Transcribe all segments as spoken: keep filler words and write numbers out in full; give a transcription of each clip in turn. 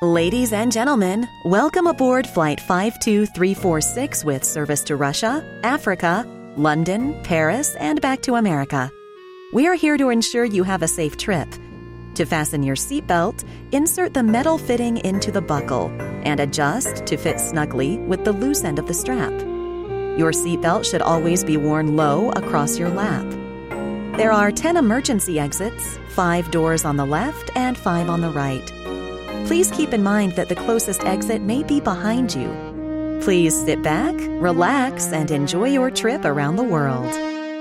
Ladies and gentlemen, welcome aboard Flight five two three four six with service to Russia, Africa, London, Paris, and back to America. We are here to ensure you have a safe trip. To fasten your seatbelt, insert the metal fitting into the buckle and adjust to fit snugly with the loose end of the strap. Your seatbelt should always be worn low across your lap. There are ten emergency exits, five doors on the left and five on the right. Please keep in mind that the closest exit may be behind you. Please sit back, relax, and enjoy your trip around the world.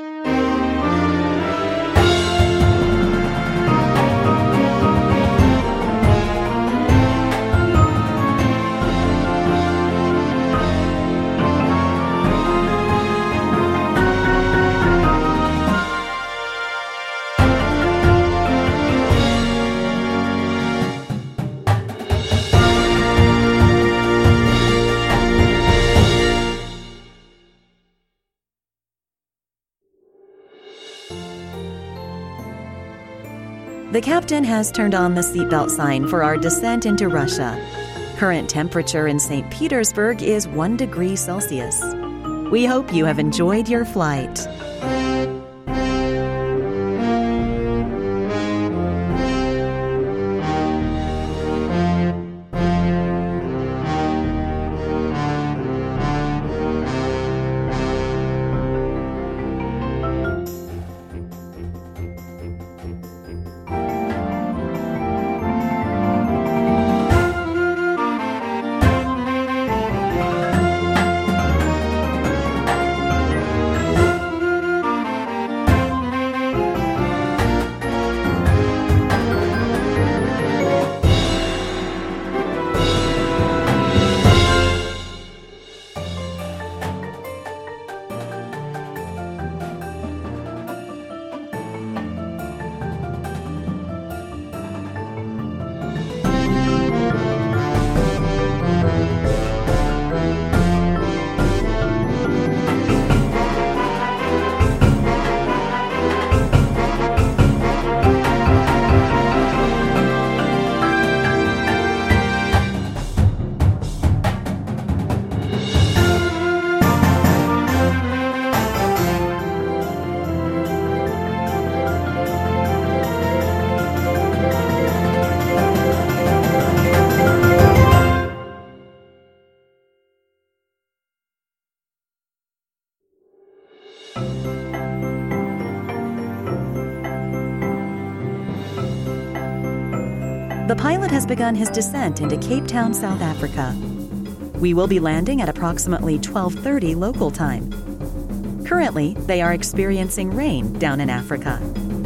The captain has turned on the seatbelt sign for our descent into Russia. Current temperature in Saint Petersburg is one degree Celsius. We hope you have enjoyed your flight. The pilot has begun his descent into Cape Town, South Africa. We will be landing at approximately twelve thirty local time. Currently, they are experiencing rain down in Africa.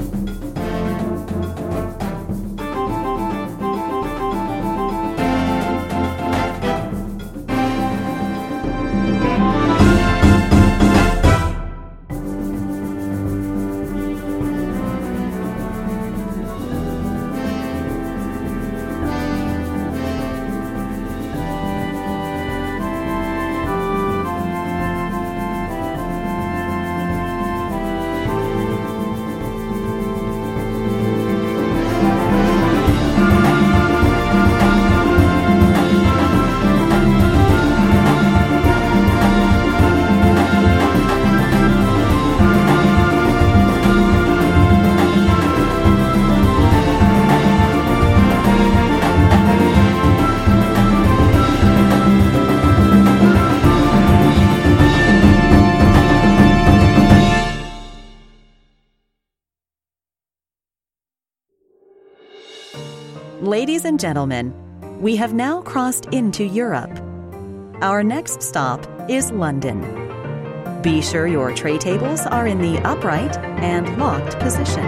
Ladies and gentlemen, we have now crossed into Europe. Our next stop is London. Be sure your tray tables are in the upright and locked position.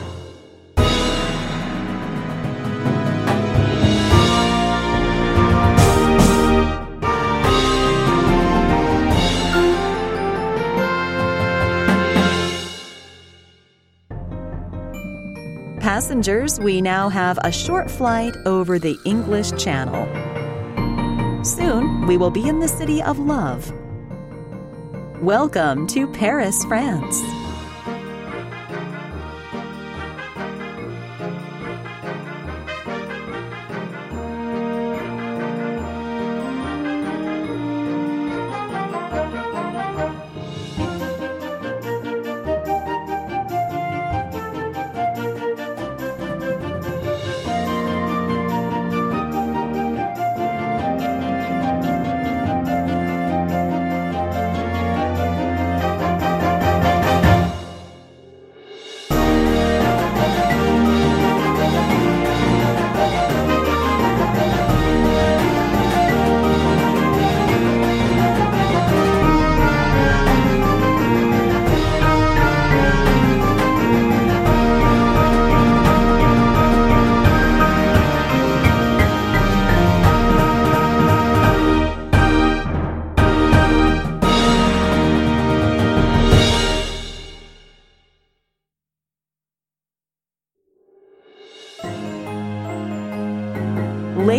Passengers, we now have a short flight over the English Channel. Soon, we will be in the city of love. Welcome to Paris, France.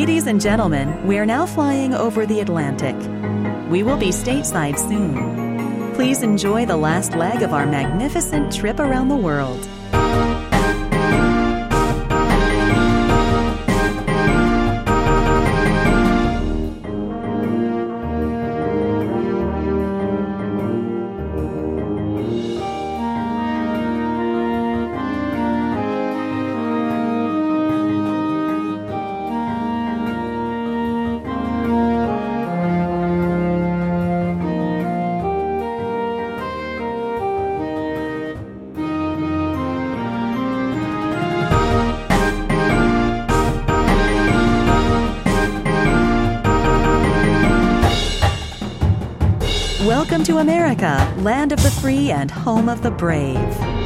Ladies and gentlemen, we are now flying over the Atlantic. We will be stateside soon. Please enjoy the last leg of our magnificent trip around the world. Welcome to America, land of the free and home of the brave.